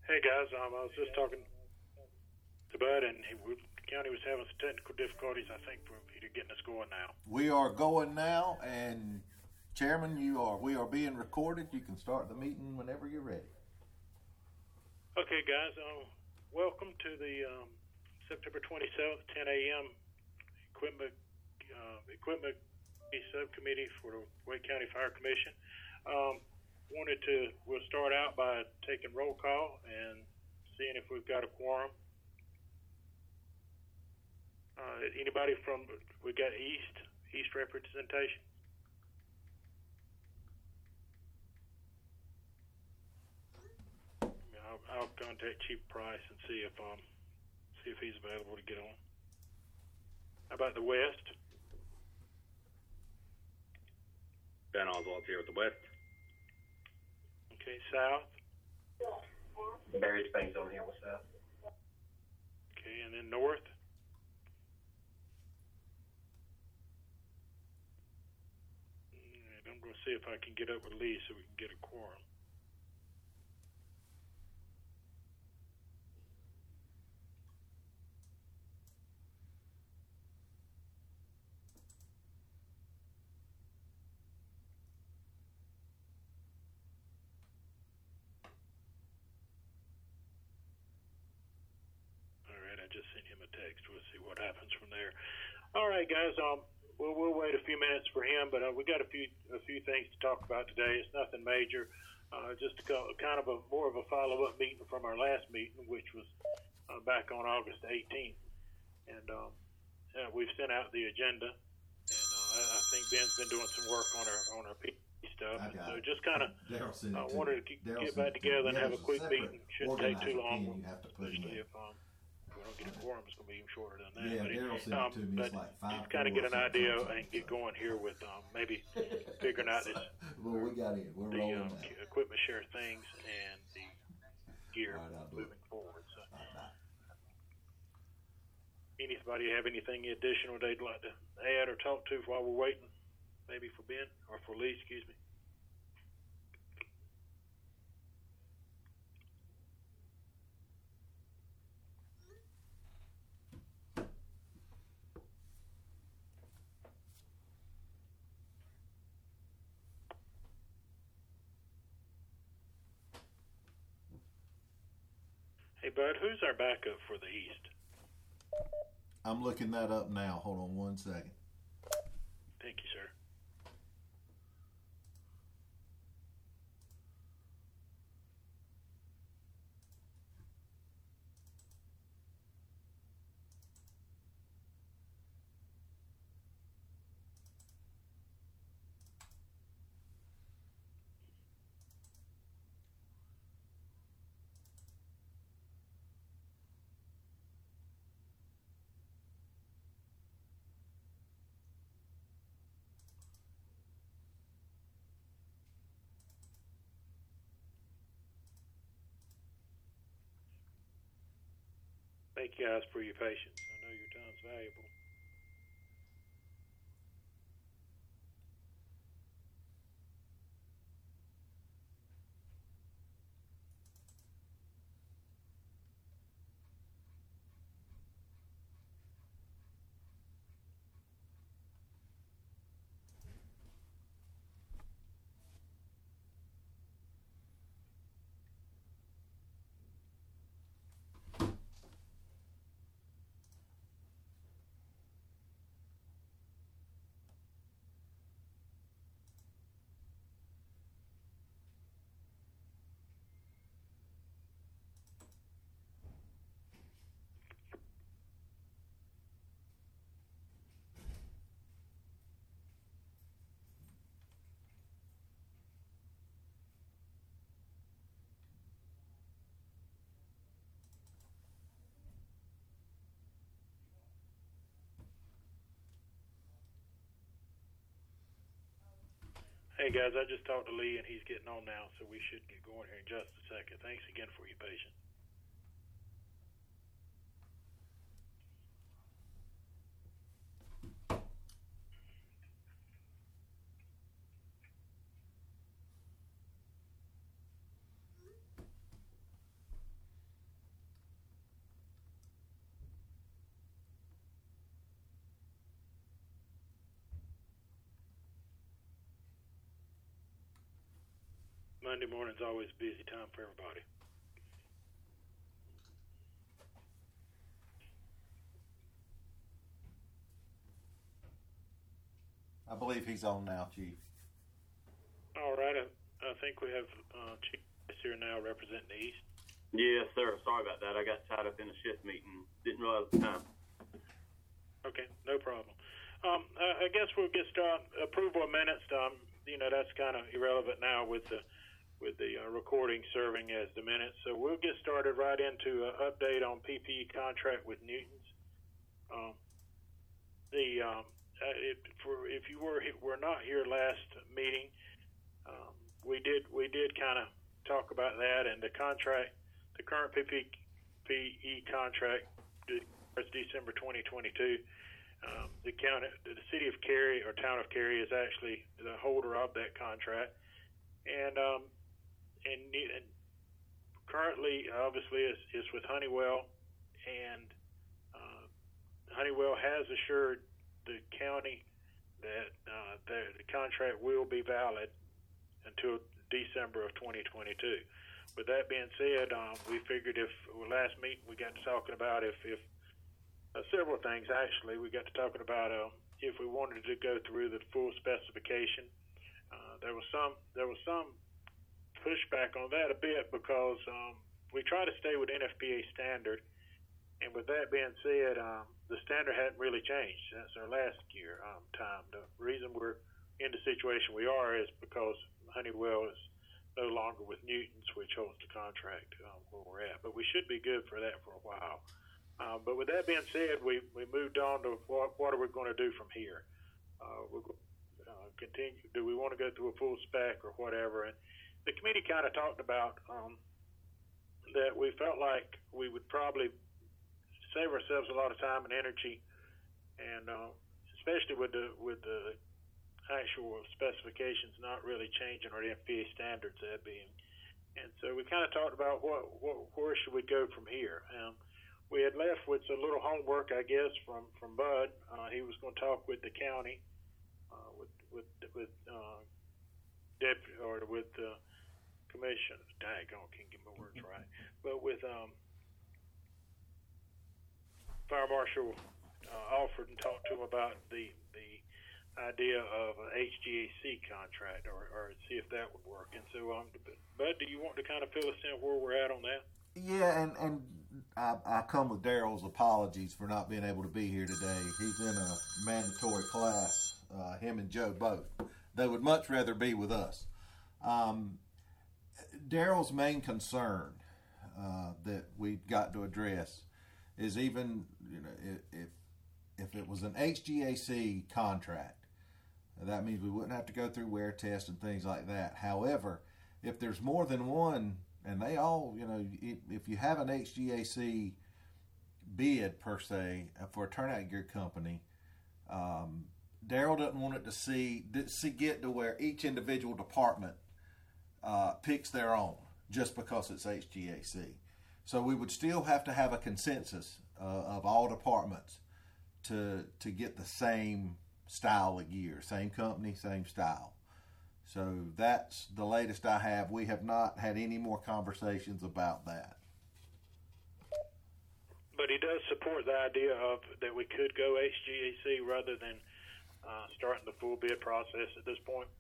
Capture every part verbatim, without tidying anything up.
Hey guys, um, I was just talking to Bud, and he, the county was having some technical difficulties. I think we're either getting us going now. We are going now, and Chairman, you are. We are being recorded. You can start the meeting whenever you're ready. Okay, guys. Um, welcome to the um, September twenty-seventh, ten a.m. equipment uh, equipment subcommittee for the Wake County Fire Commission. Um, wanted to. We'll start out by taking roll call and seeing if we've got a quorum. Uh, anybody from, we got East, East representation? I'll, I'll contact Chief Price and see if, um, see if he's available to get on. How about the West? Ben Oswald here with the West. Okay, South? Barry Spankzone here with South. Okay, and then North? I'm going to see if I can get up with Lee so we can get a quorum. All right, I just sent him a text. We'll see what happens from there. All right, guys. Um. Well, we'll wait a few minutes for him, but uh, we got a few a few things to talk about today. It's nothing major, uh, just a, kind of a more of a follow-up meeting from our last meeting, which was uh, back on August eighteenth. And um, uh, we've sent out the agenda, and uh, I, I think Ben's been doing some work on our on our P stuff. And so it. just kind of uh, wanted to get, get back together and have a quick meeting. Shouldn't take too long, especially if um, if we don't get a quorum, it's going to be even shorter than that. Yeah, but Daryl sent um, it to me. It's like five. Just kind of get an idea and get going here with um, maybe figuring out this. Well, we got in. We're the rolling um, now. equipment share things and the gear Right, moving forward. So, Right, anybody have anything additional they'd like to add or talk to while we're waiting? Maybe for Ben or for Lee, excuse me. Hey, Bud, who's our backup for the East? I'm looking that up now. Hold on one second. Thank you, sir. Thank you guys for your patience. I know your time's valuable. Hey guys, I just talked to Lee and he's getting on now, so we should get going here in just a second. Thanks again for your patience. Monday morning's always a busy time for everybody. I believe he's on now, Chief. All right, I, I think we have uh, Chief here now representing the East. Yes, sir. Sorry about that. I got tied up in a shift meeting. Didn't realize the time. Okay, no problem. Um, I, I guess we'll get started. Approval of minutes. Um, you know, that's kind of irrelevant now with the with the uh, recording serving as the minutes. So we'll get started right into an update on P P E contract with Newton's. Um, the um, uh, it, for if you were were not here last meeting, um, we did we did kind of talk about that, and the contract, the current P P E contract is December twenty twenty-two. Um, the county, the city of Cary or town of Cary is actually the holder of that contract, and um, and, and currently, obviously, is is with Honeywell, and uh, Honeywell has assured the county that uh, the, the contract will be valid until December of twenty twenty-two. With that being said, um, we figured if well, last meeting we got to talking about if if Uh, several things actually. We got to talking about uh, if we wanted to go through the full specification. Uh, there was some there was some pushback on that a bit because um, we try to stay with N F P A standard, and with that being said, um, the standard hadn't really changed since our last year um, time. The reason we're in the situation we are is because Honeywell is no longer with Newton's, which holds the contract um, where we're at. But we should be good for that for a while. Uh, but with that being said, we, we moved on to what, what are we going to do from here? Uh, we're uh, continue. Do we want to go through a full spec or whatever? And the committee kind of talked about um, that we felt like we would probably save ourselves a lot of time and energy, and uh, especially with the with the actual specifications not really changing or the N F P A standards that being. And so we kind of talked about what, what where should we go from here. Um, We had left with a little homework, I guess, from from Bud. Uh, he was going to talk with the county, uh, with with with uh, deputy or with the uh, commission. Dang, I can't get my words right. But with um, Fire Marshal uh, Alford and talked to him about the the idea of an H G A C contract, or, or see if that would work. And so, um, Bud, do you want to kind of fill us in where we're at on that? Yeah, and, and I, I come with Daryl's apologies for not being able to be here today. He's in a mandatory class, uh, him and Joe both. They would much rather be with us. Um, Daryl's main concern uh, that we've got to address is even, you know, if if it was an H G A C contract, that means we wouldn't have to go through wear tests and things like that. However, if there's more than one, and they all, you know, if you have an H G A C bid per se for a turnout gear company, um, Daryl doesn't want it to see, see get to where each individual department uh, picks their own just because it's H G A C. So we would still have to have a consensus uh, of all departments to to get the same style of gear, same company, same style. So that's the latest I have. We have not had any more conversations about that. But he does support the idea of that we could go H G A C rather than uh, starting the full bid process at this point.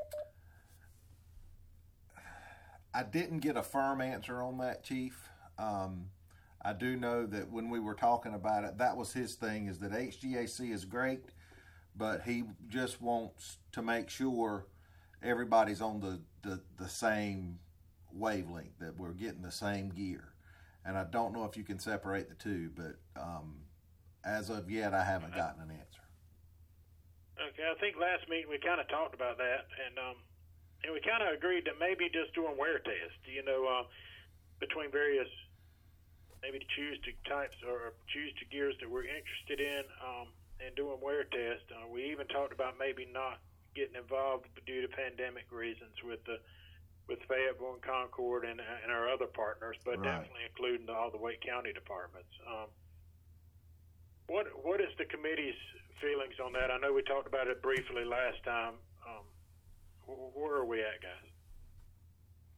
I didn't get a firm answer on that, Chief. Um, I do know that when we were talking about it, that was his thing, is that H G A C is great, but he just wants to make sure everybody's on the, the, the same wavelength, that we're getting the same gear. And I don't know if you can separate the two, but um, as of yet, I haven't gotten an answer. Okay, I think last meeting we kind of talked about that, and um, and we kind of agreed that maybe just doing wear tests, you know, uh, between various, maybe to choose to types or choose to gears that we're interested in, um, and doing wear tests. Uh, we even talked about maybe not getting involved due to pandemic reasons with the with Fayetteville and Concord and, and our other partners, but right. definitely including all the Wake County departments. Um, what what is the committee's feelings on that? I know we talked about it briefly last time. Um, where are we at, guys?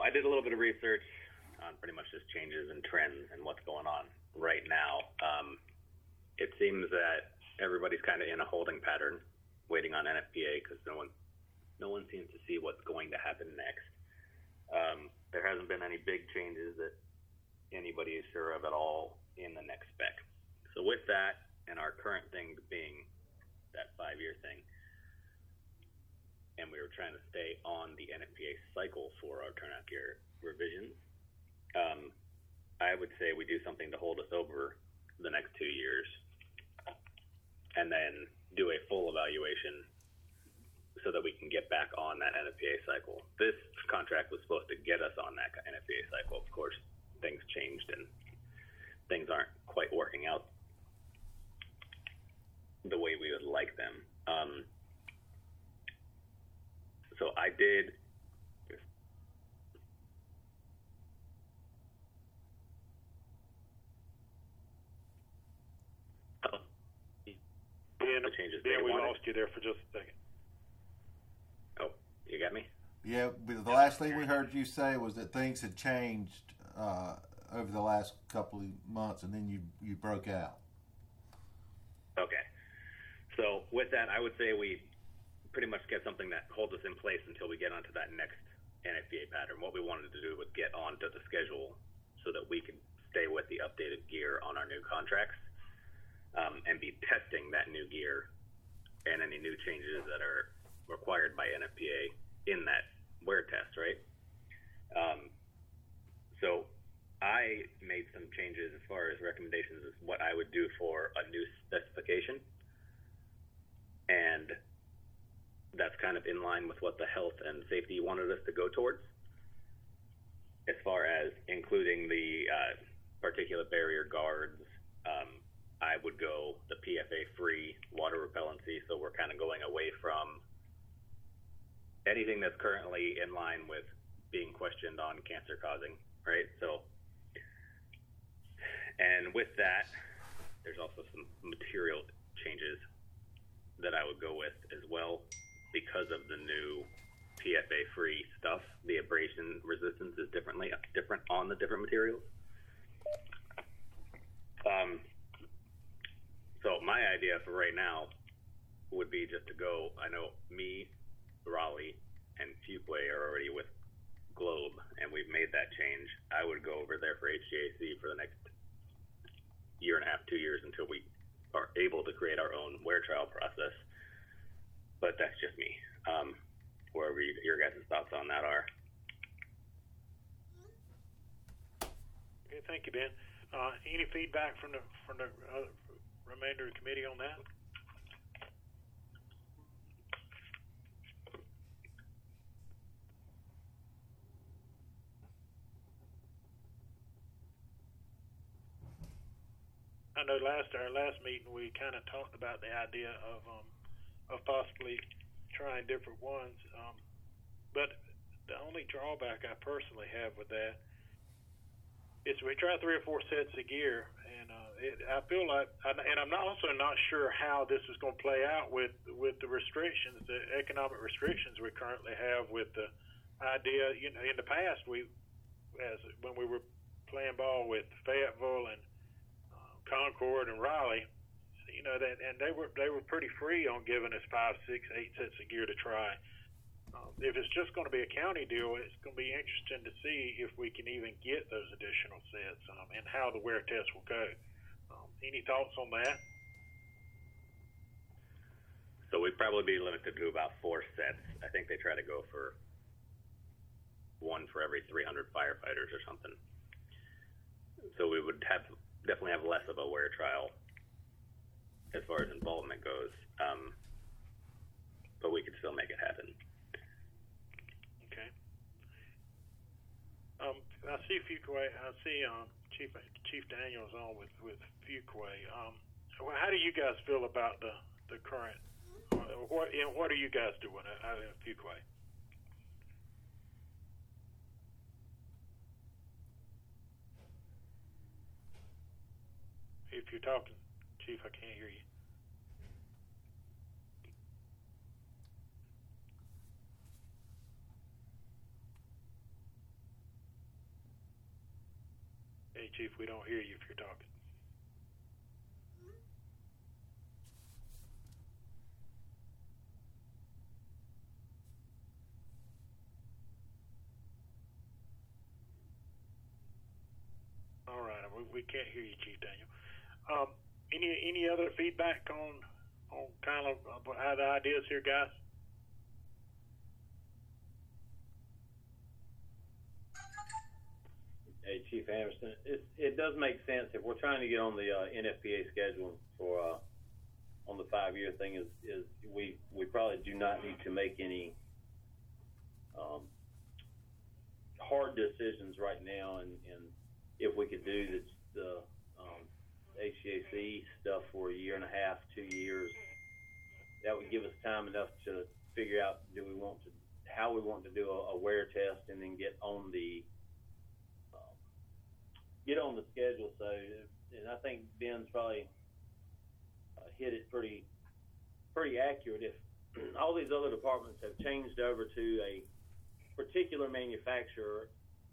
I did a little bit of research on pretty much just changes and trends and what's going on right now. Um, it seems that everybody's kind of in a holding pattern, waiting on N F P A because no one, no one seems to see what's going to happen next. Um, there hasn't been any big changes that anybody is sure of at all in the next spec. So with that, and our current thing being that five-year thing, and we were trying to stay on the N F P A cycle for our turnout gear revisions, um, I would say we do something to hold us over the next two years and then do a full evaluation so that we can get back on that N F P A cycle. This contract was supposed to get us on that N F P A cycle. Of course, things changed and things aren't quite working out the way we would like them. Um, so I did Ben, the changes Ben, they we wanted. lost you there for just a second. Oh, you got me? Yeah, but the last thing we heard you say was that things had changed uh, over the last couple of months, and then you you broke out. Okay. So with that, I would say we pretty much get something that holds us in place until we get onto that next N F P A pattern. What we wanted to do was get onto the schedule so that we could stay with the updated gear on our new contracts um, and be testing that new gear and any new changes that are required by N F P A in that wear test, right? Um, so I made some changes as far as recommendations as what I would do for a new specification. And that's kind of in line with what the health and safety wanted us to go towards, as far as including the uh, particulate barrier guards. Um, I would go the P F A-free water repellency, so we're kind of going away from anything that's currently in line with being questioned on cancer causing, right? So, and with that, there's also some material changes that I would go with as well because of the new P F A-free stuff. The abrasion resistance is differently different on the different materials. Um, so my idea for right now would be just to go, I know me, Raleigh, and Fuquay are already with Globe, and we've made that change. I would go over there for H G A C for the next year and a half, two years until we are able to create our own wear trial process. But that's just me. Um, wherever you, your guys' thoughts on that are. Okay, thank you, Ben. Uh, any feedback from the from the uh, remainder of the committee on that? I know last our last meeting we kind of talked about the idea of um, of possibly trying different ones, um, but the only drawback I personally have with that is we try three or four sets of gear, and uh, it, I feel like, and I'm not also not sure how this is going to play out with with the restrictions, the economic restrictions we currently have. With the idea, you know, in the past we, as when we were playing ball with Fayetteville and Concord and Raleigh, you know, that, and they were they were pretty free on giving us five, six, eight sets of gear to try. Um, if it's just going to be a county deal, it's going to be interesting to see if we can even get those additional sets um, and how the wear test will go. Um, any thoughts on that? So we'd probably be limited to about four sets. I think they try to go for one for every three hundred firefighters or something. So we would have definitely have less of a wear trial as far as involvement goes, um, but we could still make it happen. Okay. Um, I see Fuquay. I see um, Chief Chief Daniels on with with Fuquay. Um, how do you guys feel about the the current? Uh, what and what are you guys doing out in Fuquay? If you're talking, Chief, I can't hear you. me, Chief. We don't hear you if you're talking. All right, we, we can't hear you, Chief Daniel. Um, any any other feedback on on kind of how the ideas here, guys? Hey, Chief Anderson, it, it does make sense if we're trying to get on the uh, N F P A schedule for uh, on the five-year thing. Is is we we probably do not need to make any um, hard decisions right now, and, and if we could do the, the um, H C A C stuff for a year and a half, two years, that would give us time enough to figure out do we want to how we want to do a, a wear test, and then get on the get on the schedule. So, and I think Ben's probably uh, hit it pretty, pretty accurate. If all these other departments have changed over to a particular manufacturer,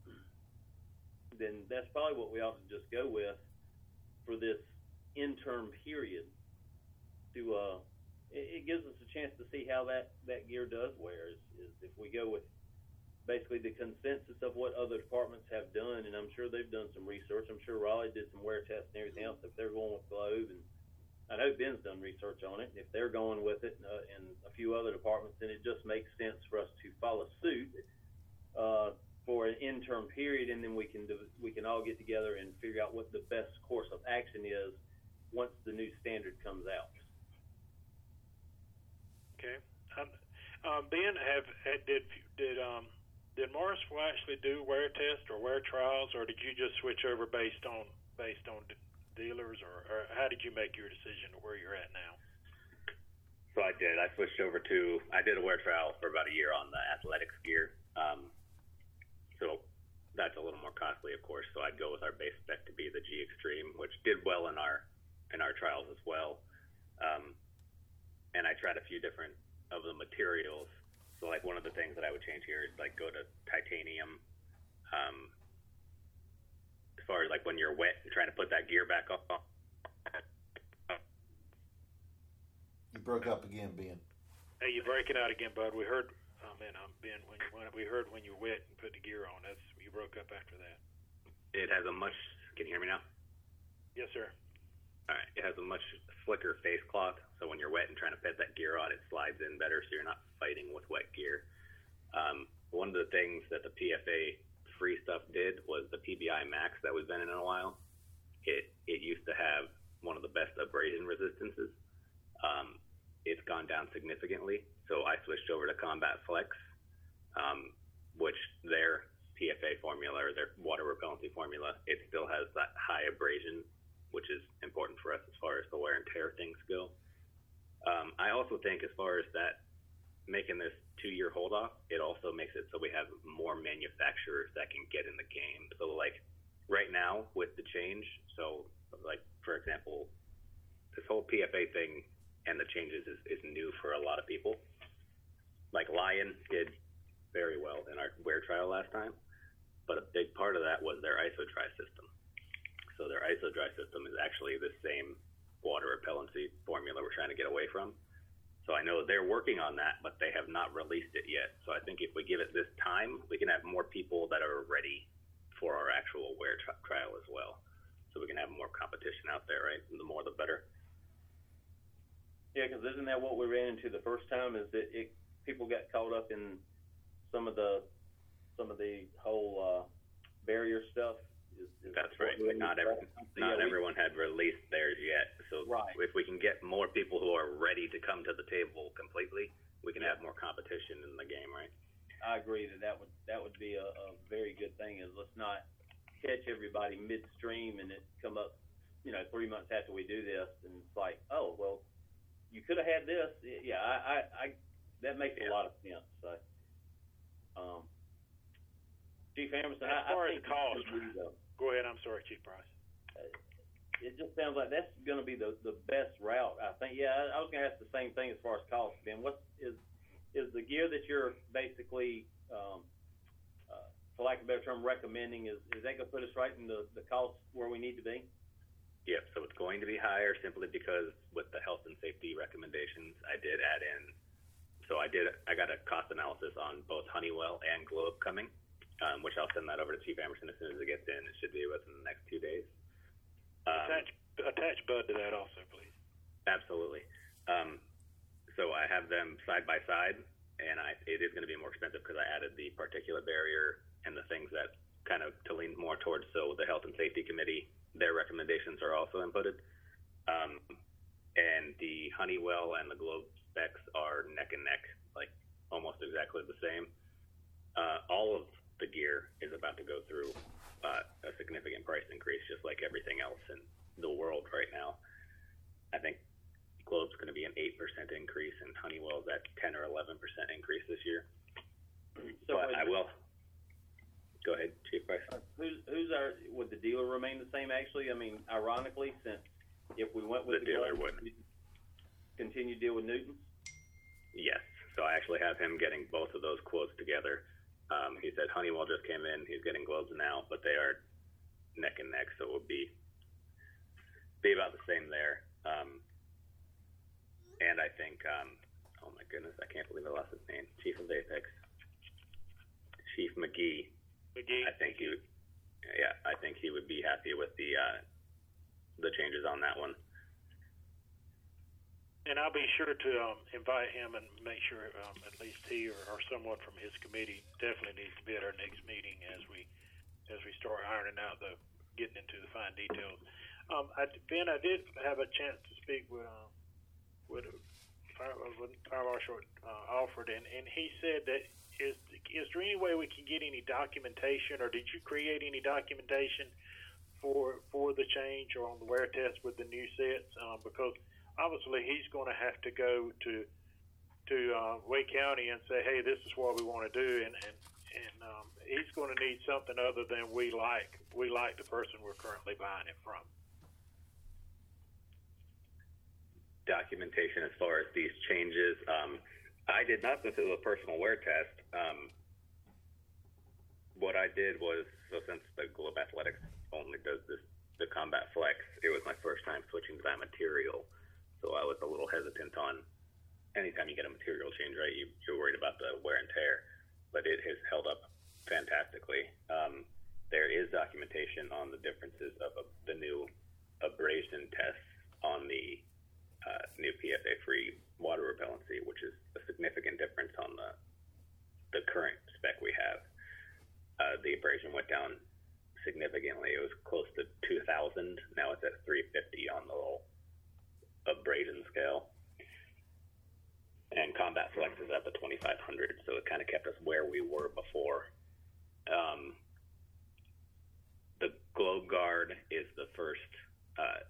then that's probably what we ought to just go with for this interim period. To uh, it, it gives us a chance to see how that, that gear does wear. Is, is if we go with basically the consensus of what other departments have done, and I'm sure they've done some research. I'm sure Raleigh did some wear tests and everything else. If they're going with Globe, and I know Ben's done research on it, if they're going with it, uh, and a few other departments, then it just makes sense for us to follow suit uh, for an interim period, and then we can do, we can all get together and figure out what the best course of action is once the new standard comes out. Okay, um, um, Ben, have, have did did um. Did Morrisville actually do wear tests or wear trials, or did you just switch over based on based on d- dealers, or, or how did you make your decision to where you're at now? So I did. I switched over to. I did a wear trial for about a year on the athletics gear. Um, so that's a little more costly, of course. So I'd go with our base spec to be the G Extreme, which did well in our in our trials as well. Um, and I tried a few different of the materials. So, like, one of the things that I would change here is, like, go to titanium. Um, as far as, like, when you're wet and trying to put that gear back up. You broke up again, Ben. Hey, you break it out again, bud. We heard, oh, man, I'm Ben, when, when we heard when you're wet and put the gear on. That's you broke up after that. It has a much, can you hear me now? Yes, sir. All right. It has a much slicker face cloth, so when you're wet and trying to pet that gear on, it slides in better, so you're not fighting with wet gear. Um, one of the things that the P F A free stuff did was the P B I Max that we've been in a while. It it used to have one of the best abrasion resistances. Um, it's gone down significantly, so I switched over to Combat Flex, um, which their P F A formula, or their water repellency formula, it still has that high abrasion, which is important for us as far as the wear and tear things go. Um, I also think as far as that, making this two-year hold-off, it also makes it so we have more manufacturers that can get in the game. So, like, right now with the change, so, like, for example, this whole P F A thing and the changes is, is new for a lot of people. Like, Lion did very well in our wear trial last time, but a big part of that was their ISO-Dry system. So their ISO-Dry system is actually the same water repellency formula we're trying to get away from. So I know they're working on that, but they have not released it yet. So I think if we give it this time, we can have more people that are ready for our actual wear tri- trial as well. So we can have more competition out there, right? And the more, the better. Yeah, because isn't that what we ran into the first time? Is that it? People got caught up in some of the some of the whole uh, barrier stuff. Is, is That's right. But not every, not yeah, everyone we, had released theirs yet. So right. if we can get more people who are ready to come to the table completely, we can yeah. have more competition in the game, right? I agree that that would that would be a, a very good thing. Is let's not catch everybody midstream and it come up, you know, three months after we do this, and it's like, oh well, you could have had this. Yeah, I, I, I that makes yeah. a lot of sense. So, um, Chief Emerson, as I, far I as the cost. Go ahead. I'm sorry, Chief Price. Uh, it just sounds like that's going to be the, the best route. I think. Yeah, I, I was going to ask the same thing as far as cost. Ben, what is is the gear that you're basically um, uh, for lack of a better term, recommending, is, is that going to put us right in the, the cost where we need to be? Yep, so it's going to be higher simply because with the health and safety recommendations, I did add in, so I did, I got a cost analysis on both Honeywell and Globe coming, um, which I'll send that over to Chief Emerson as soon as it gets in. It should be within the next two days. Um, attach, attach Bud to that also, please. Absolutely. Um, so I have them side by side, and I, it is going to be more expensive because I added the particulate barrier and the things that kind of to lean more towards. So the Health and Safety Committee, their recommendations are also inputted. Um, and the Honeywell and the Globe specs are neck and neck, like almost exactly the same. Uh, all of the gear is about to go through uh, a significant price increase, just like everything else in the world right now. I think Globe's going to be an eight percent increase, and Honeywell's at ten or eleven percent increase this year. So but I will. Go ahead, Chief Price. Uh, who's, who's our, would the dealer remain the same actually? I mean, ironically, since if we went with The the, dealer Globe, would. continue to deal with Newton? Yes. So I actually have him getting both of those quotes together. Um, he said Honeywell just came in. He's getting Globes now, but they are neck and neck, so it would be be about the same there. Um, and I think, um, oh my goodness, I can't believe I lost his name. Chief of Apex, Chief McGee. McGee. I think he would, yeah, I think he would be happy with the uh, the changes on that one. And I'll be sure to um, invite him and make sure um, at least he or, or someone from his committee definitely needs to be at our next meeting as we as we start ironing out the getting into the fine details. Um, I, Ben, I did have a chance to speak with uh, with Fire, with Fire Marshal uh, Alford, and, and he said that is is there any way we can get any documentation, or did you create any documentation for for the change or on the wear test with the new sets? Um, because obviously he's going to have to go to to uh, Wake County and say, hey, this is what we want to do, and and, and um, he's going to need something other than we like we like the person we're currently buying it from. Documentation as far as these changes. Um, I did not go through a personal wear test. Um, what I did was, so since the Globe Athletics only does this, the Combat Flex, it was my first time switching to that material. So I was a little hesitant on, anytime you get a material change, right, you, you're worried about the wear and tear, but it has held up fantastically. Um, there is documentation on the differences of a, the new abrasion tests on the uh, new P S A-free water repellency, which is a significant difference on the the current spec we have. Uh, the abrasion went down significantly. It was close to two thousand. Now it's at three fifty on the little abrasion scale. And Combat Flex is at the twenty-five hundred, so it kind of kept us where we were before. Um, the Globe Guard is the first uh,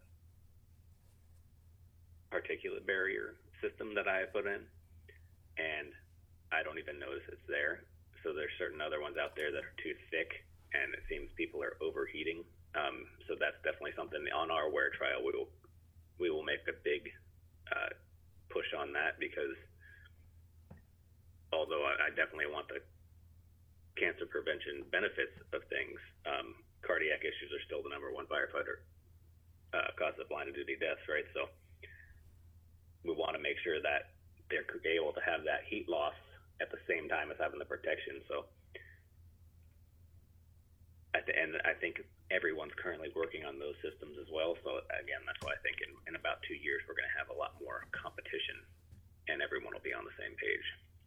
particulate barrier system that I have put in, and I don't even notice it's there. So there's certain other ones out there that are too thick, and it seems people are overheating. Um, so that's definitely something on our wear trial. We will we will make a big uh, push on that, because although I, I definitely want the cancer prevention benefits of things, um, cardiac issues are still the number one firefighter uh, cause of line of duty deaths, right? So we want to make sure that they're able to have that heat loss at the same time as having the protection. So at the end, I think everyone's currently working on those systems as well. So again, that's why I think in, in about two years, we're going to have a lot more competition and everyone will be on the same page.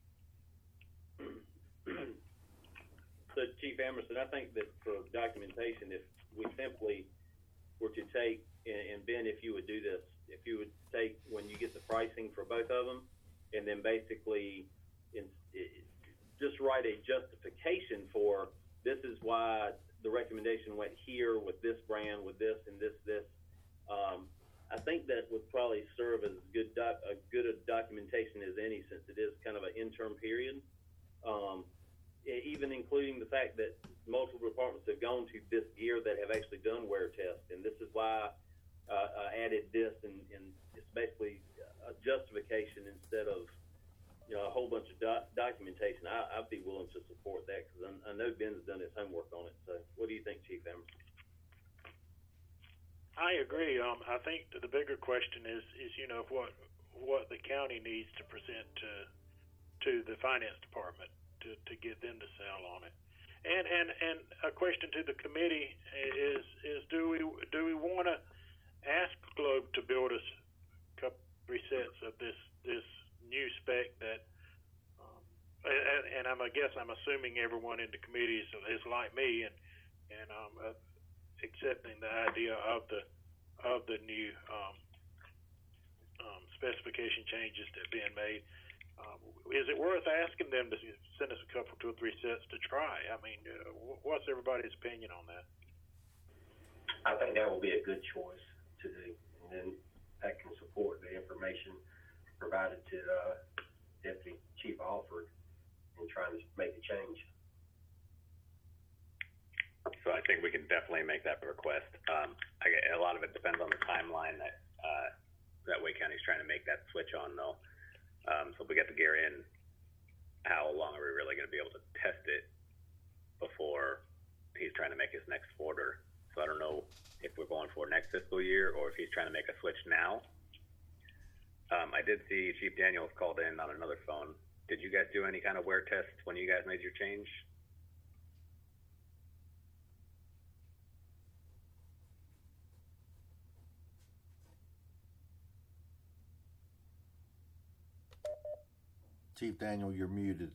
So Chief Emerson, I think that for documentation, if we simply were to take, and, and Ben, if you would do this, if you would take when you get the pricing for both of them, and then basically in, it, just write a justification for this is why the recommendation went here with this brand, with this and this, this. Um, I think that would probably serve as good doc, a good a documentation as any, since it is kind of an interim period. Um, even including the fact that multiple departments have gone to this gear that have actually done wear tests, and this is why uh, I added this, and, and it's basically a justification instead of you know, a whole bunch of doc- documentation, I, I'd be willing to support that because I, I know Ben's done his homework on it. So, what do you think, Chief Emerson? I agree. Um, I think the bigger question is, is you know, what what the county needs to present to to the finance department to, to get them to sell on it. And and and a question to the committee is is do we do we want to ask Globe to build us a couple three sets of this this new spec that, um, and, and I'm I guess I'm assuming everyone in the committee is, is like me and and um, uh, accepting the idea of the of the new um, um, specification changes that are being made. Um, is it worth asking them to send us a couple, two or three sets to try? I mean, uh, what's everybody's opinion on that? I think that will be a good choice to do, and then that can support the information provided to uh, Deputy Chief Alford in trying to make a change. So I think we can definitely make that request. Um, I, a lot of it depends on the timeline that uh, that Wake County's trying to make that switch on, though. Um, so if we get the gear in, how long are we really going to be able to test it before he's trying to make his next order? So I don't know if we're going for next fiscal year or if he's trying to make a switch now. Um, I did see Chief Daniels called in on another phone. Did you guys do any kind of wear test when you guys made your change? Chief Daniel, you're muted.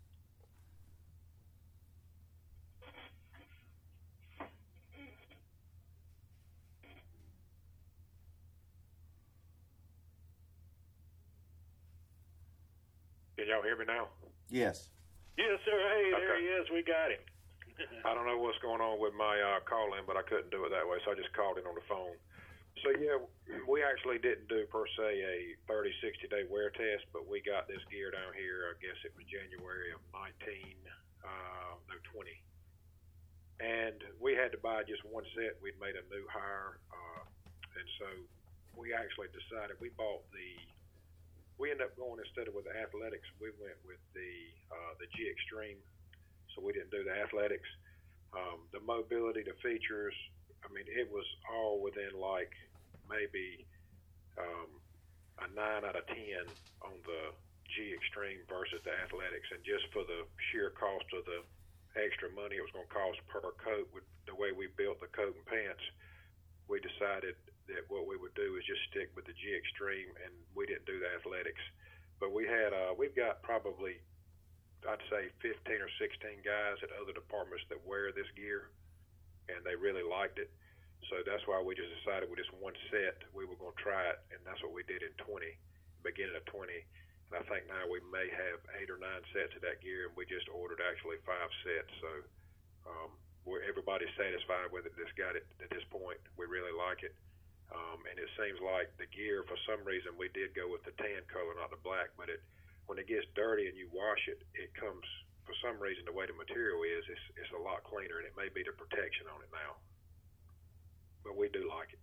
Can y'all hear me now? Yes. Yes, sir. Hey, there Okay. he is. We got him. I don't know what's going on with my uh, call in, but I couldn't do it that way, so I just called in on the phone. So, yeah, we actually didn't do, per se, a thirty, sixty-day wear test, but we got this gear down here, I guess it was January of nineteen, uh, no, twenty. And we had to buy just one set. We'd made a new hire, uh, and so we actually decided, we bought the, we ended up going, instead of with the athletics, we went with the uh, the G Extreme, so we didn't do the athletics. Um, the mobility, the features, I mean, it was all within like maybe um, a nine out of ten on the G Extreme versus the athletics. And just for the sheer cost of the extra money it was going to cost per coat, with the way we built the coat and pants, we decided that what we would do is just stick with the G Extreme, and we didn't do the athletics. But we had, uh, we've got probably, I'd say fifteen or sixteen guys at other departments that wear this gear, and they really liked it. So that's why we just decided with this one set, we were going to try it, and that's what we did in twenty, beginning of twenty. And I think now we may have eight or nine sets of that gear, and we just ordered actually five sets. So um, we're, everybody's satisfied with it that's got it at this point. We really like it. Um, and it seems like the gear, for some reason, we did go with the tan color, not the black, but it when it gets dirty and you wash it, it comes, for some reason, the way the material is, it's, it's a lot cleaner, and it may be the protection on it now. But we do like it.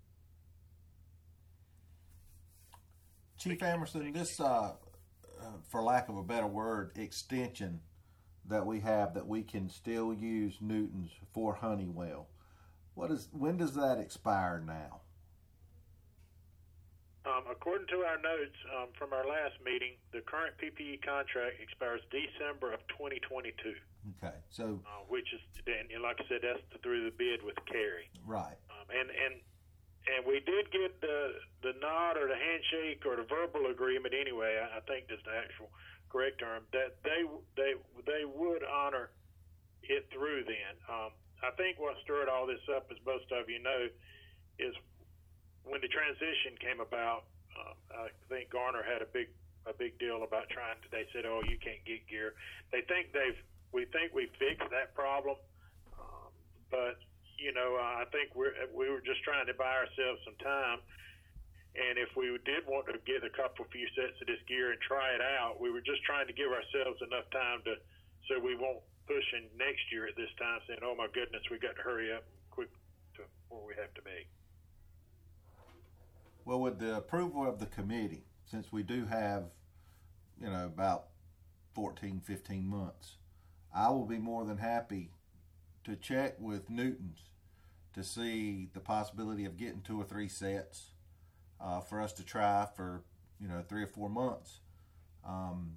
Chief Emerson, this, uh, uh, for lack of a better word, extension that we have that we can still use Newton's for Honeywell, what is, when does that expire now? Um, according to our notes um, from our last meeting, the current P P E contract expires December of twenty twenty-two. Okay, so uh, which is, and like I said, that's through the bid with Carey. Right. Um, and and and we did get the the nod or the handshake or the verbal agreement anyway. I, I think that's the actual correct term, that they they they would honor it through then. Um, I think what stirred all this up, as most of you know, is when the transition came about. Uh, I think Garner had a big a big deal about trying to. They said, "Oh, you can't get gear." They think they've. We think we fixed that problem, um, but you know, uh, I think we're we were just trying to buy ourselves some time. And if we did want to get a couple few sets of this gear and try it out, we were just trying to give ourselves enough time to, so we won't push in next year at this time saying, "Oh my goodness, we got to hurry up quick to where we have to be." Well, with the approval of the committee, since we do have, you know, about fourteen, fifteen months. I will be more than happy to check with Newton's to see the possibility of getting two or three sets uh, for us to try for, you know, three or four months um,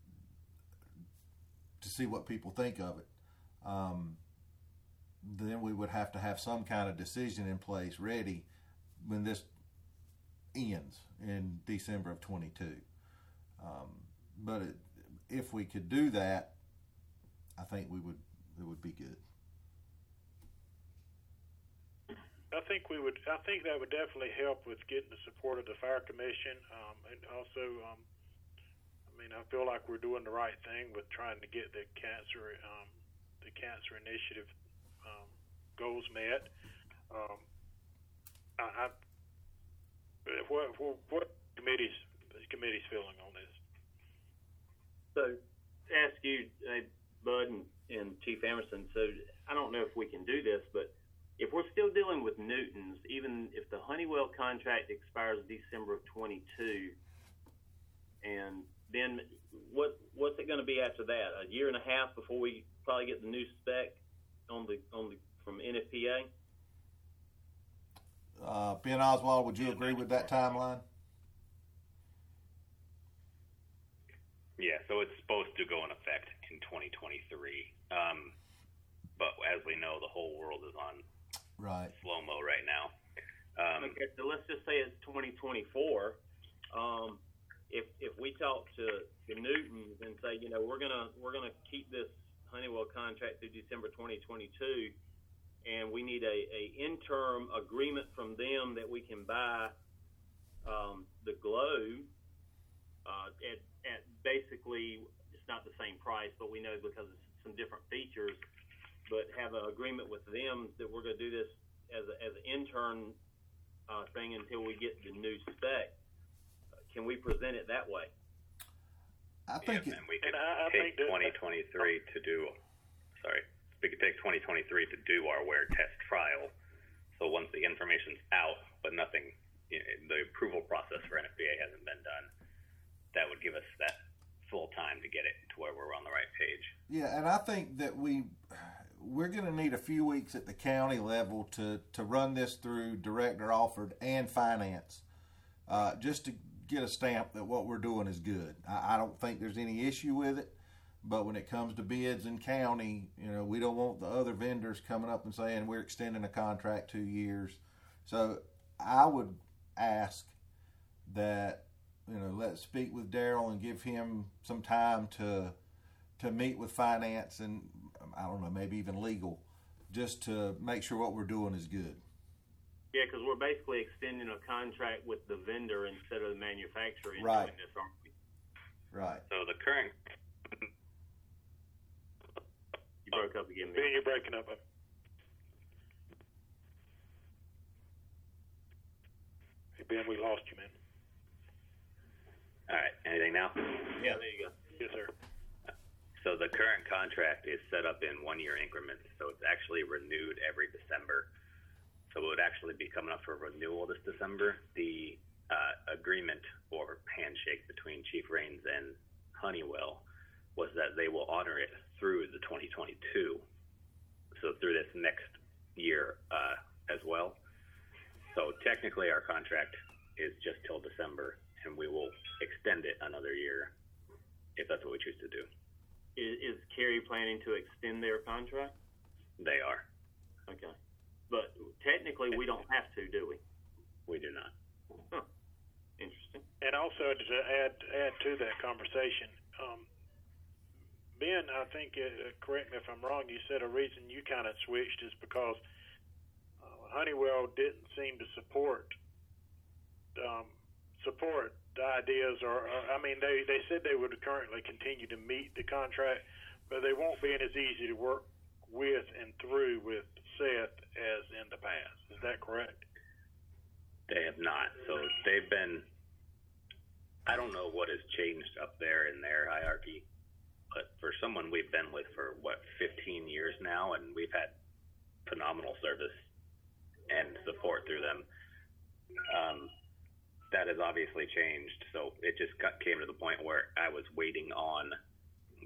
to see what people think of it. Um, then we would have to have some kind of decision in place ready when this ends in December of twenty-two. Um, but it, if we could do that, I think we would, it would be good. I think we would. I think that would definitely help with getting the support of the fire commission, um, and also, um, I mean, I feel like we're doing the right thing with trying to get the cancer, um, the cancer initiative um, goals met. Um, I, I what, what, what committees committees feeling on this? So, to ask you, uh, Bud and, and Chief Emerson. So, I don't know if we can do this, but if we're still dealing with Newton's, even if the Honeywell contract expires December of twenty-two, and then what what's it going to be after that? A year and a half before we probably get the new spec on the on the from N F P A? Uh, Ben Oswald, would you agree with that timeline? Yeah, so it's supposed to go in effect in twenty twenty-three. Um, but as we know, the whole world is on right slow-mo right now. Um, Okay, so let's just say it's twenty twenty-four. Um, if if we talk to the Newtons and say, you know, we're gonna we're gonna keep this Honeywell contract through December twenty twenty-two, and we need a, a interim agreement from them that we can buy um, the globe uh, at at basically, it's not the same price, but we know because it's some different features. But have an agreement with them that we're going to do this as a, as an intern uh, thing until we get the new spec. Uh, can we present it that way? I think yeah, it, and we could I, I take think twenty twenty-three to do. Sorry, we could take twenty twenty-three to do our wear test trial. So once the information's out, but nothing, you know, the approval process for N F P A hasn't been done, that would give us that full time to get it to where we're on the right page. Yeah, and I think that we we're going to need a few weeks at the county level to to run this through Director Alford and Finance, uh, just to get a stamp that what we're doing is good. I, I don't think there's any issue with it, but when it comes to bids in county, you know, we don't want the other vendors coming up and saying we're extending a contract two years. So I would ask that, you know, let's speak with Daryl and give him some time to to meet with finance and, I don't know, maybe even legal, just to make sure what we're doing is good. Yeah, because we're basically extending a contract with the vendor instead of the manufacturer in Right. doing this, aren't we? Right. So the current, You broke up again, Ben, man. you're breaking up. Hey, Ben, we lost you, man. all right, anything now? Yeah, there you go. Yes, sir. So the current contract is set up in one-year increments, so it's actually renewed every December. So it would actually be coming up for renewal this December. The uh, agreement or handshake between Chief Raines and Honeywell was that they will honor it through the twenty twenty-two, so through this next year uh, as well. So technically our contract is just till December, and we will extend it another year if that's what we choose to do. Is, is Kerry planning to extend their contract? They are. Okay. But technically, we don't have to, do we? We do not. Huh. Interesting. And also to add add to that conversation, um, Ben, I think, uh, correct me if I'm wrong, you said a reason you kind of switched is because uh, Honeywell didn't seem to support um, support the ideas, or, or I mean, they, they said they would currently continue to meet the contract, but they won't be as easy to work with and through with Seth as in the past. Is that correct? They have not. So they've been, I don't know what has changed up there in their hierarchy, but for someone we've been with for, what, fifteen years now, and we've had phenomenal service and support through them, um, that has obviously changed. So it just got, came to the point where I was waiting on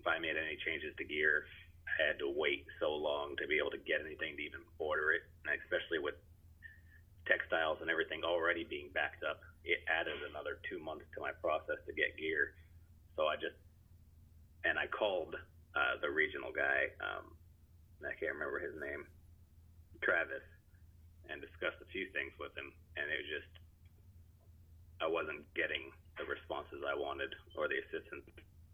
if I made any changes to gear, I had to wait so long to be able to get anything to even order it, and especially with textiles and everything already being backed up, it added another two months to my process to get gear. So I just, and I called uh, the regional guy, um, I can't remember his name, Travis, and discussed a few things with him, and it was just, I wasn't getting the responses I wanted or the assistance.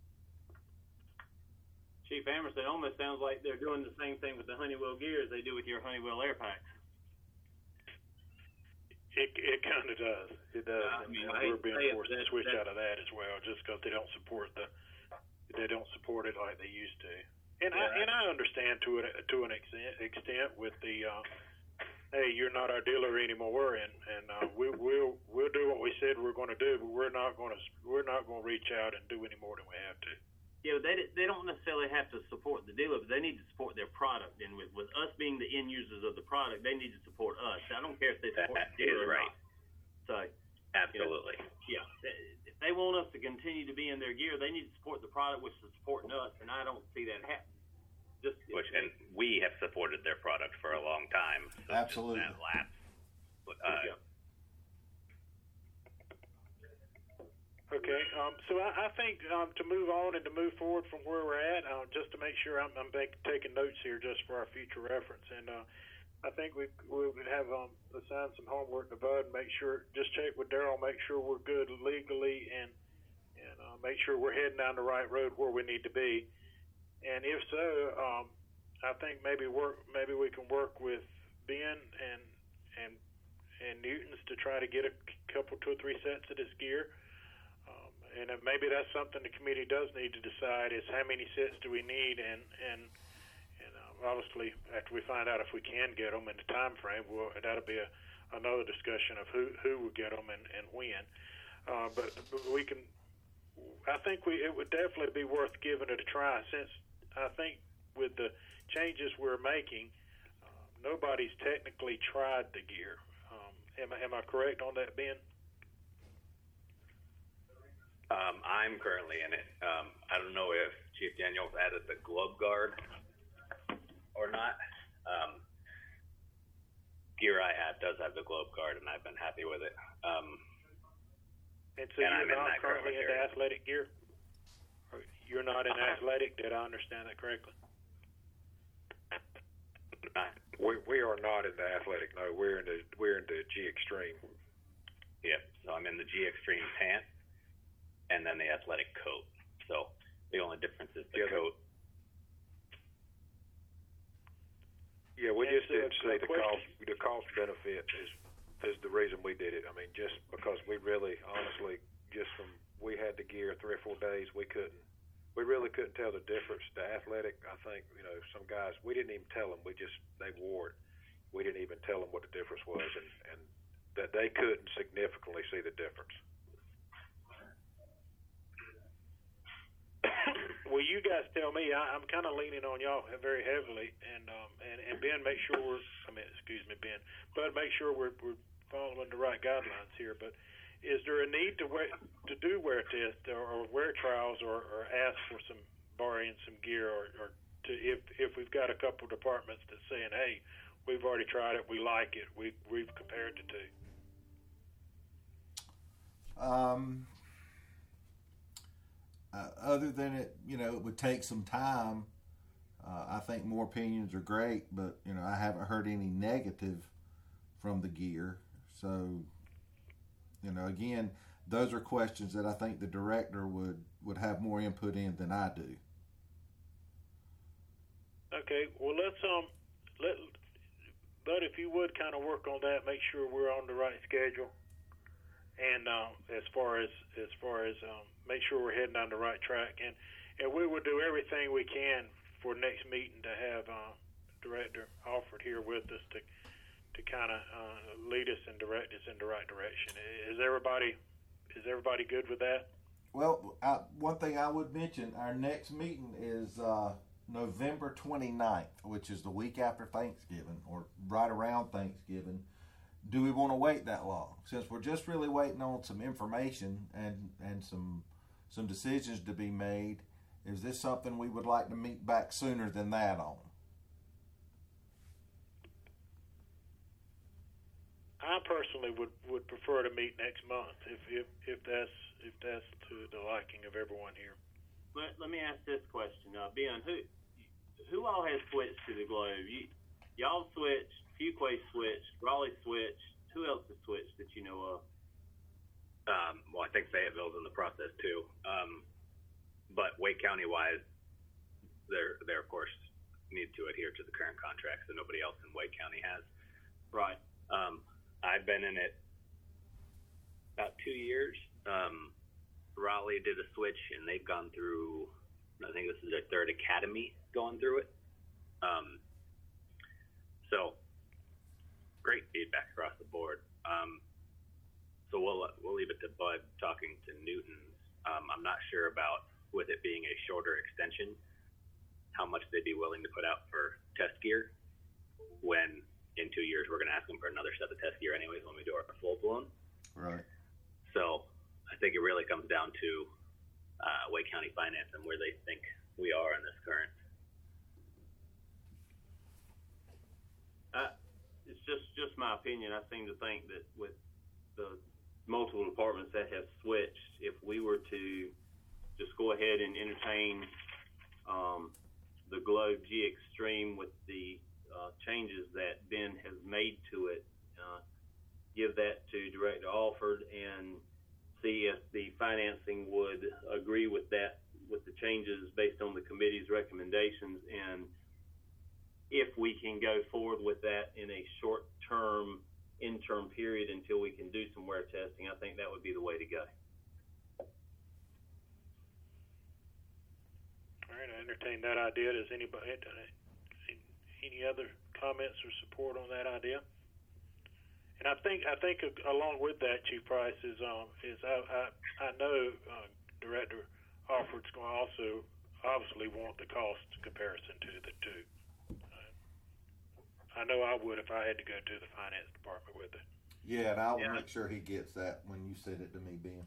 Chief Amerson, it almost sounds like they're doing the same thing with the Honeywell gear as they do with your Honeywell air packs. It it kind of does. It does. I and, mean, and I we're being hate to forced say to it, switch that- out of that as well, just because they don't support the they don't support it like they used to. And Yeah. I and I understand to it to an extent extent with the uh, hey, you're not our dealer anymore, and and uh, we we'll we'll do what we said we're going to do, but we're not going to we're not going to reach out and do any more than we have to. Yeah, but they they don't necessarily have to support the dealer, but they need to support their product. And with, with us being the end users of the product, they need to support us. I don't care if they support That the dealer is or right. not. So, Absolutely. yeah, they- if they want us to continue to be in their gear, they need to support the product, which is supporting us, and I don't see that happening. Just Which, and we have supported their product for a long time. So Absolutely. That lapse. But, uh, Yeah. Okay, um, so I, I think um, to move on and to move forward from where we're at, uh, just to make sure I'm, I'm make, taking notes here just for our future reference, and uh, I think we we would have um, assigned some homework to Bud and make sure, just check with Daryl, make sure we're good legally, and and uh, make sure we're heading down the right road where we need to be. And if so, um, I think maybe work maybe we can work with Ben and and and Newton's to try to get a couple, two or three sets of this gear. Um, and uh, maybe that's something the committee does need to decide is how many sets do we need, and and and uh, obviously after we find out if we can get them in the time frame, we'll, that'll be a, another discussion of who who will get them and and when. Uh, but, but we can. I think we it would definitely be worth giving it a try, since I think with the changes we're making, uh, nobody's technically tried the gear. Um, am I am I correct on that, Ben? Um, I'm currently in it. Um, I don't know if Chief Daniels added the glove guard or not. Um, gear I have does have the glove guard, and I've been happy with it. Um, And so and you're I'm in not that currently current into area. athletic gear? Or you're not in Uh-huh. athletic? Did I understand that correctly? We we are not in the athletic. No, we're in the we're in the G Extreme. Yep. So I'm in the G Extreme pant, and then the athletic coat. So the only difference is the Yeah, the- coat. Yeah, we And just so didn't the see the question- cost. The cost benefit is is the reason we did it. I mean, just because we really, honestly, just from we had the gear three or four days, we couldn't. We really couldn't tell the difference. The athletic, I think, you know, some guys, we didn't even tell them. We just they wore it. We didn't even tell them what the difference was, and, and that they couldn't significantly see the difference. Well, you guys tell me. I, I'm kind of leaning on y'all very heavily, and um, and and Ben, make sure we're. I mean, excuse me, Ben, but make sure we're we're following the right guidelines here. But is there a need to wear, to do wear tests or, or wear trials, or, or ask for some borrowing some gear, or, or to if if we've got a couple departments that's saying, hey, we've already tried it, we like it, we we've compared the two. Um, uh, other than it, you know, it would take some time. Uh, I think more opinions are great, but you know, I haven't heard any negative from the gear. So, you know, again, those are questions that I think the director would, would have more input in than I do. Okay, well let's um let Bud, if you would kind of work on that, make sure we're on the right schedule, and uh, as far as as far as um, make sure we're heading down the right track, and and we will do everything we can for next meeting to have uh, Director Alford here with us to to kind of uh, lead us and direct us in the right direction. Is everybody is everybody good with that? Well, I, one thing I would mention, our next meeting is uh, November twenty-ninth, which is the week after Thanksgiving, or right around Thanksgiving. Do we want to wait that long? Since we're just really waiting on some information and, and some some decisions to be made, is this something we would like to meet back sooner than that on? I personally would, would prefer to meet next month if, if if that's if that's to the liking of everyone here. Let, let me ask this question, uh, Ben. Who who all has switched to the Globe? You, y'all switched. Fuquay switched. Raleigh switched. Who else has switched that you know of? Um, well, I think Fayetteville's in the process too. Um, but Wake County wise, they're they're of course need to adhere to the current contract, so nobody else in Wake County has. Right. Um, I've been in it about two years. Um, Raleigh did a switch, and they've gone through, I think this is their third academy going through it. Um, so, great feedback across the board. Um, so we'll we'll leave it to Bud talking to Newton's. Um, I'm not sure about, with it being a shorter extension, how much they'd be willing to put out for test gear when in two years we're going to ask them for another set of test gear anyways when we do our full blown. Right. So I think it really comes down to uh, Wake County Finance and where they think we are in this current. Uh, it's just, just my opinion. I seem to think that with the multiple departments that have switched, if we were to just go ahead and entertain um, the Globe G Extreme with the uh, changes that Ben has made to it, uh, give that to Director Alford and see if the financing would agree with that, with the changes based on the committee's recommendations, and if we can go forward with that in a short-term, interim period until we can do some wear testing, I think that would be the way to go. All right, I entertain that idea. Does anybody any other comments or support on that idea? And I think I think along with that, Chief Price, is um is I I, I know uh, Director Alford's going to also obviously want the cost comparison to the two. Uh, I know I would if I had to go to the finance department with it. Yeah, and I will Yeah. make sure he gets that when you send it to me, Ben.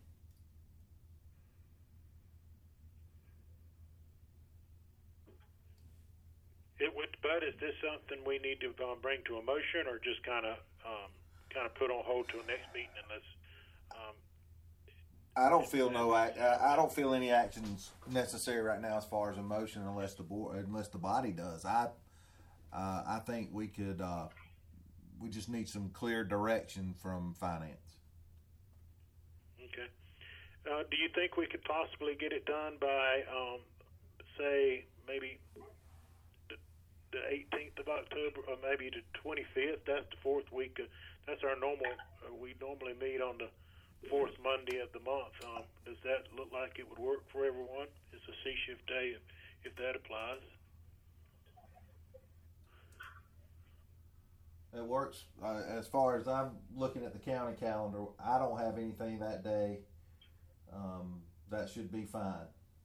It would, Bud, is this something we need to um, bring to a motion, or just kind of um, kind of put on hold till next meeting unless? Um, I don't feel no act. I I don't feel any actions necessary right now as far as a motion, unless the board, unless the body does. I, uh, I think we could. Uh, we just need some clear direction from finance. okay. Uh, do you think we could possibly get it done by, um, say, maybe the, the eighteenth of October, or maybe the twenty-fifth? That's the fourth week. Of, that's our normal. Uh, we normally meet on the fourth Monday of the month. Um, does that look like it would work for everyone? It's a C-shift day, if, if that applies. It works. Uh, as far as I'm looking at the county calendar, I don't have anything that day. Um, that should be fine.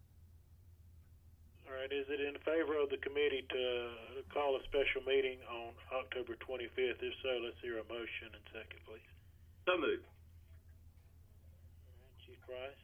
All right. Is it in favor of the committee to call a special meeting on October twenty-fifth? If so, let's hear a motion and second, please. So moved. All right, Chief Price.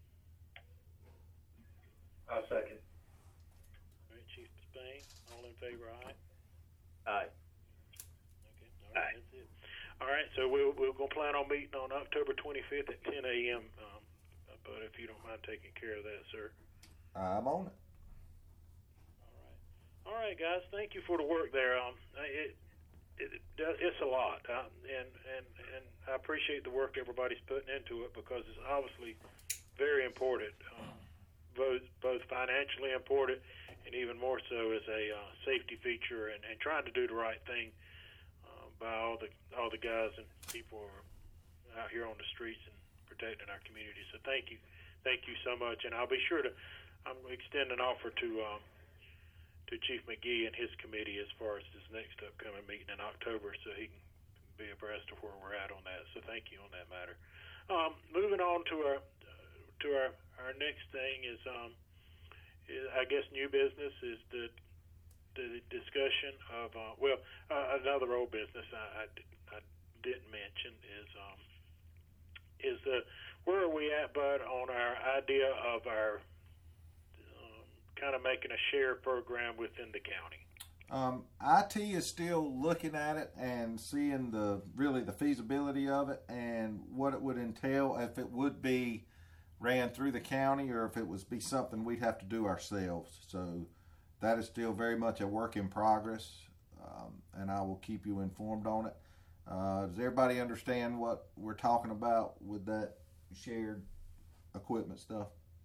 I'll second. All right, Chief Spain. All in favor, aye. Aye. Okay. All right. That's it. All right. So we're we're gonna plan on meeting on October twenty-fifth at ten a.m. Um, but if you don't mind taking care of that, sir. I'm on it. All right. All right, guys. Thank you for the work there. Um, it, it, it it's a lot, uh, and and and I appreciate the work everybody's putting into it, because it's obviously very important, um, both both financially important and even more so as a uh, safety feature, and, and trying to do the right thing uh, by all the all the guys and people who are out here on the streets and protecting our community. So thank you, thank you so much, and I'll be sure to. I'm extending an offer to um, to Chief McGee and his committee as far as this next upcoming meeting in October, so he can be abreast of where we're at on that. So thank you on that matter. Um, moving on to our to our, our next thing is, um, is I guess new business is the the discussion of uh, well uh, another old business I, I, I didn't mention is um, is the where are we at, Bud, on our idea of our um, kind of making a share program within the county? Um, I T is still looking at it and seeing the really the feasibility of it and what it would entail, if it would be ran through the county or if it would be something we'd have to do ourselves. So that is still very much a work in progress, um, and I will keep you informed on it. Uh, does everybody understand what we're talking about with that shared equipment stuff?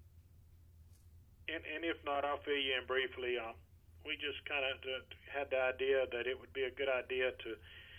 And, and if not, I'll fill you in briefly. Um, we just kind of had the idea that it would be a good idea to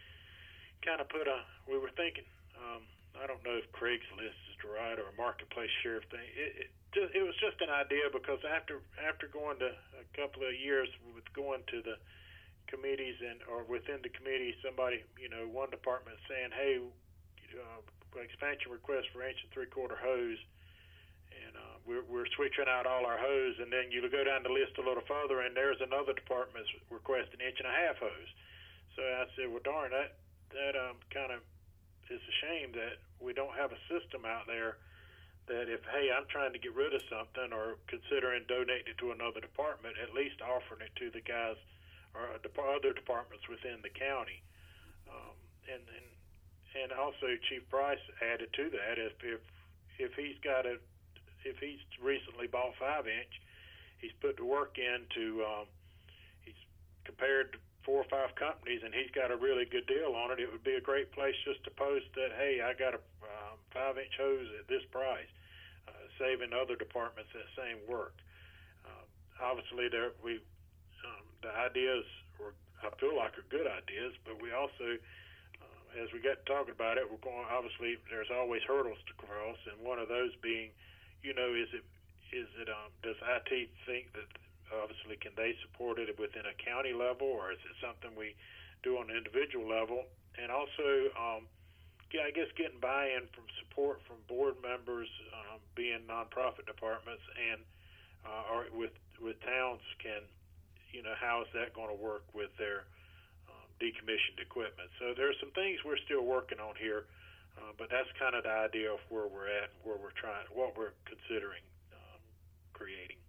kind of put a, we were thinking, um, I don't know if Craigslist is the right or a marketplace sheriff thing. It, it, just, it was just an idea because after after going to a couple of years with going to the committees and or within the committee, somebody, you know, one department saying, hey, uh, expansion request for inch and three quarter hose. And uh, we're, we're switching out all our hose, and then you go down the list a little further, and there's another department requesting inch and a half hose. So I said, well, darn, that that um, kind of is a shame that we don't have a system out there that if, hey, I'm trying to get rid of something or considering donating it to another department, at least offering it to the guys or other departments within the county. Um, and, and and also Chief Price added to that, if if if he's got a if he's recently bought five inch, he's put the work in to, um, he's compared to four or five companies, and he's got a really good deal on it. It would be a great place just to post that, hey, I got a um, five inch hose at this price, uh, saving other departments that same work. Uh, obviously, there we um, the ideas were, I feel like, are good ideas, but we also, uh, as we got talking about it, we're going. Obviously, there's always hurdles to cross, and one of those being, you know, is it is it um, does I T think that obviously can they support it within a county level, or is it something we do on an individual level? And also, um, yeah, I guess getting buy-in from support from board members, um, being nonprofit departments, and uh, or with with towns can, you know, how is that going to work with their um, decommissioned equipment? So there's some things we're still working on here. Uh, but that's kind of the idea of where we're at and where we're trying, what we're considering um, creating.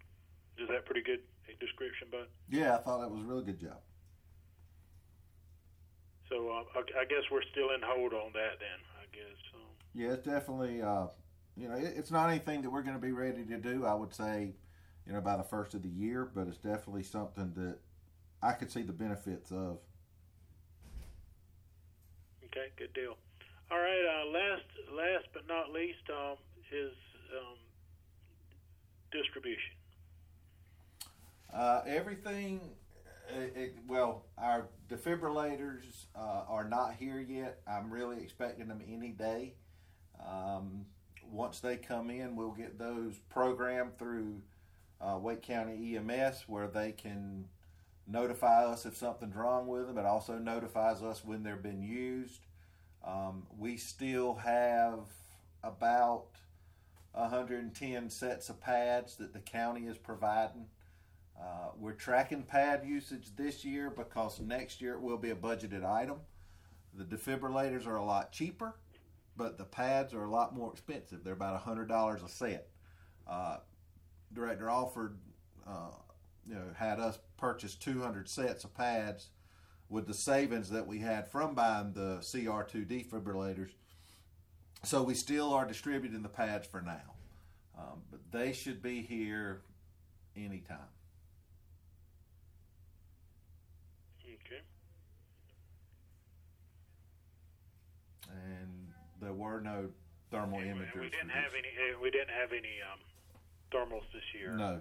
Is that pretty good description, Bud? Yeah, I thought that was a really good job. So uh, I guess we're still in hold on that then, I guess. So. Yeah, it's definitely, uh, you know, it, it's not anything that we're going to be ready to do, I would say, you know, by the first of the year, but it's definitely something that I could see the benefits of. Okay, good deal. All right, uh, last last but not least um, is um, distribution. Uh, everything, it, it, well, our defibrillators uh, are not here yet. I'm really expecting them any day. Um, once they come in, we'll get those programmed through uh, Wake County E M S, where they can notify us if something's wrong with them. It also notifies us when they've been used. Um, we still have about one hundred ten sets of pads that the county is providing. Uh, we're tracking pad usage this year because next year it will be a budgeted item. The defibrillators are a lot cheaper, but the pads are a lot more expensive. They're about one hundred dollars a set. Uh, Director Alford uh, you know, had us purchase two hundred sets of pads with the savings that we had from buying the C R two defibrillators. So we still are distributing the pads for now. Um, but they should be here anytime. Okay. And there were no thermal And imagers. we, we didn't for have this. any. We didn't have any um, thermals this year. No.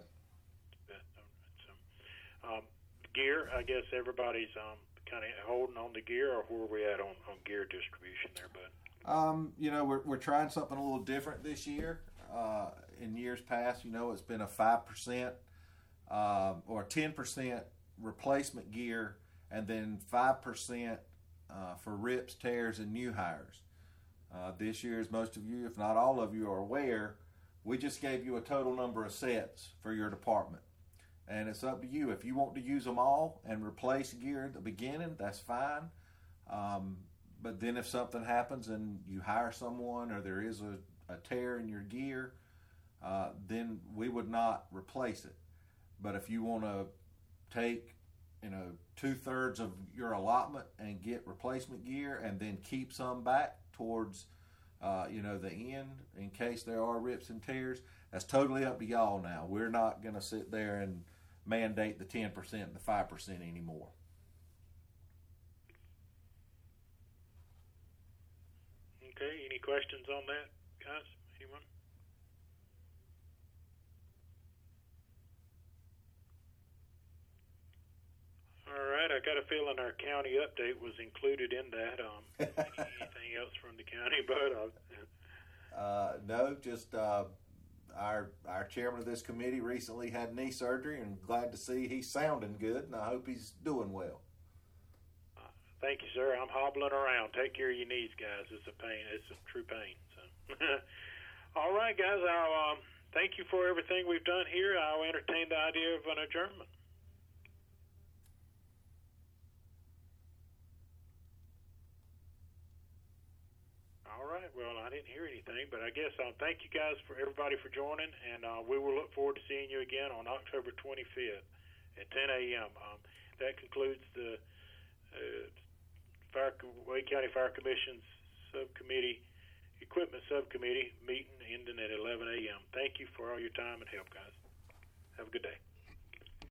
So, um, gear. I guess everybody's um, kind of holding on the gear, or where are we at on, on gear distribution there, bud? Um, you know, we're we're trying something a little different this year. Uh, in years past, you know, it's been a five percent uh, or ten percent replacement gear, and then five percent uh, for rips, tears, and new hires. Uh, this year, as most of you, if not all of you, are aware, we just gave you a total number of sets for your department. And it's up to you. If you want to use them all and replace gear at the beginning, that's fine. Um, but then if something happens and you hire someone or there is a, a tear in your gear, uh, then we would not replace it. but if you want to take, you know, two thirds of your allotment and get replacement gear, and then keep some back towards, uh, you know, the end in case there are rips and tears, that's totally up to y'all now. We're not going to sit there and mandate the ten percent and the five percent anymore. Okay, any questions on that, guys? Anyone? All right, I got a feeling our county update was included in that. Um, anything else from the county, Bud? Uh, no, just uh, our our chairman of this committee recently had knee surgery, and glad to see he's sounding good, and I hope he's doing well. Uh, thank you, sir. I'm hobbling around. Take care of your knees, guys. It's a pain. It's a true pain. So, all right, guys. I'll um, thank you for everything we've done here. I'll entertain the idea of an adjournment. All right. Well, I didn't hear anything, but I guess I'll thank you guys for everybody for joining, and uh, we will look forward to seeing you again on October twenty-fifth at ten a.m. Um, that concludes the uh, Fire, Wade County Fire Commission's subcommittee, equipment subcommittee meeting ending at eleven a.m. Thank you for all your time and help, guys. Have a good day.